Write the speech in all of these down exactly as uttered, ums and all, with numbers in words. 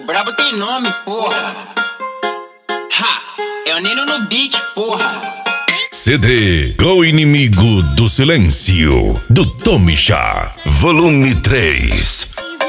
brabo tem nome, porra. Ha, é o Neno no beat, porra. C D O Inimigo do Silêncio, do Tomicha, volume três.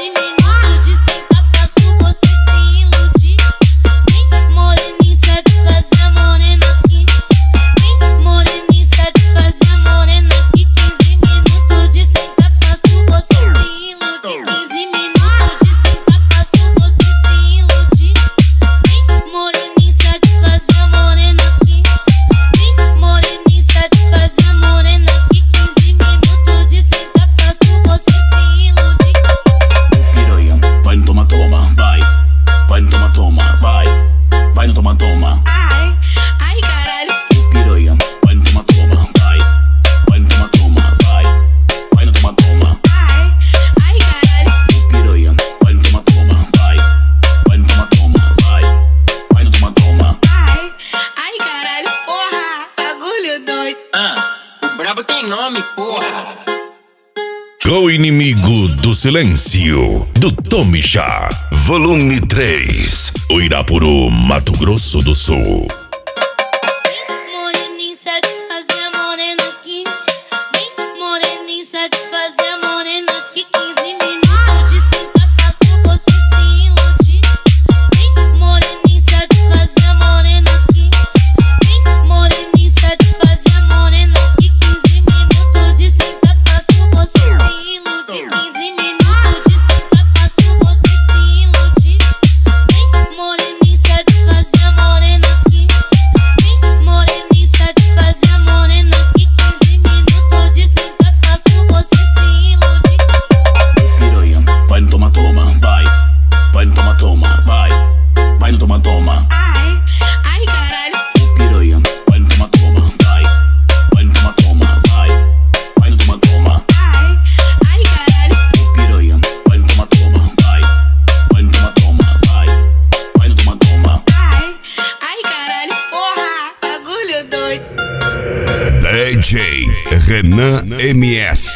Tem nome, porra. O Inimigo do Silêncio, do Tomicha, volume três, Uirapuru, Mato Grosso do Sul. Moreninho satisfazer a morena aqui. Vem, moreninho satisfazer a morena aqui. quinze minutos de sentar, faço você se iludir. Vem, moreninho satisfazer a morena aqui. Vem, moreninho satisfazer a morena aqui. quinze minutos de sentar, faço você se iludir. quinze minutos de sentar, faço você se iludir. Vem, moreninho satisfazer a morena aqui. Vem, moreninho satisfazer a morena aqui. quinze minutos de sentar, faço você se iludir. Piranha, vai no toma toma, vai. Vai no toma toma, vai. Vai no toma toma. Ai, ai caralho. Piranha, vai no toma toma, vai. Vai no toma toma, vai. Vai no toma toma. Ai, ai caralho. Piranha, vai no toma toma, vai. Vai no toma toma, vai. Vai no toma toma. Ai, ai caralho. Porra, bagulho doido. D J Renan M S.